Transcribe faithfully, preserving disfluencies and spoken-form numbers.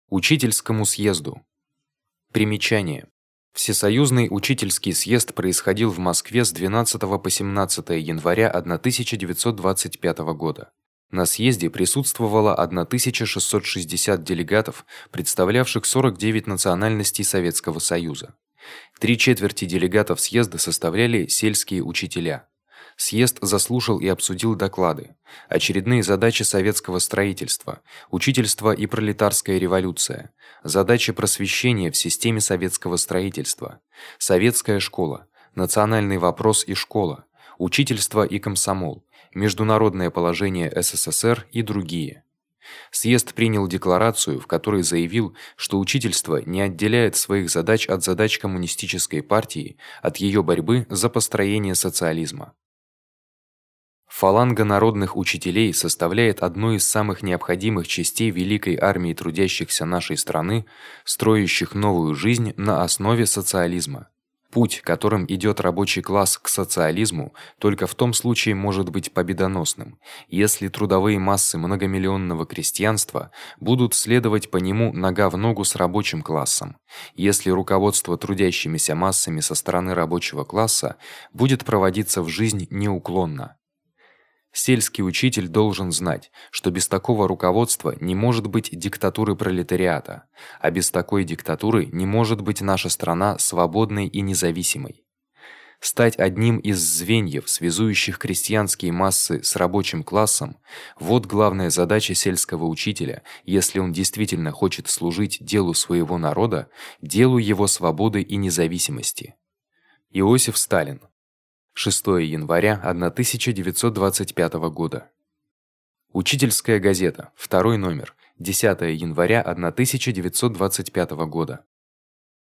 Учительскому съезду. Примечание: Всесоюзный учительский съезд происходил в Москве с двенадцатого по семнадцатое января тысяча девятьсот двадцать пятого года. На съезде присутствовало тысяча шестьсот шестьдесят делегатов, представлявших сорок девять национальностей Советского Союза. Три четверти делегатов съезда составляли сельские учителя. Съезд заслушал и обсудил доклады: очередные задачи советского строительства, учительство и пролетарская революция, задачи просвещения в системе советского строительства, советская школа, национальный вопрос и школа, учительство и комсомол, международное положение СССР и другие. Съезд принял декларацию, в которой заявил, что учительство не отделяет своих задач от задач коммунистической партии, от её борьбы за построение социализма. Фаланга народных учителей составляет одну из самых необходимых частей великой армии трудящихся нашей страны, строящих новую жизнь на основе социализма. Путь, которым идёт рабочий класс к социализму, только в том случае может быть победоносным, если трудовые массы многомиллионного крестьянства будут следовать по нему нога в ногу с рабочим классом, если руководство трудящимися массами со стороны рабочего класса будет проводиться в жизнь неуклонно. Сельский учитель должен знать, что без такого руководства не может быть диктатуры пролетариата, а без такой диктатуры не может быть наша страна свободной и независимой. Стать одним из звеньев, связующих крестьянские массы с рабочим классом, вот главная задача сельского учителя, если он действительно хочет служить делу своего народа, делу его свободы и независимости. Иосиф Сталин. шестое января тысяча девятьсот двадцать пятого года. Учительская газета, второй номер, десятое января тысяча девятьсот двадцать пятого года.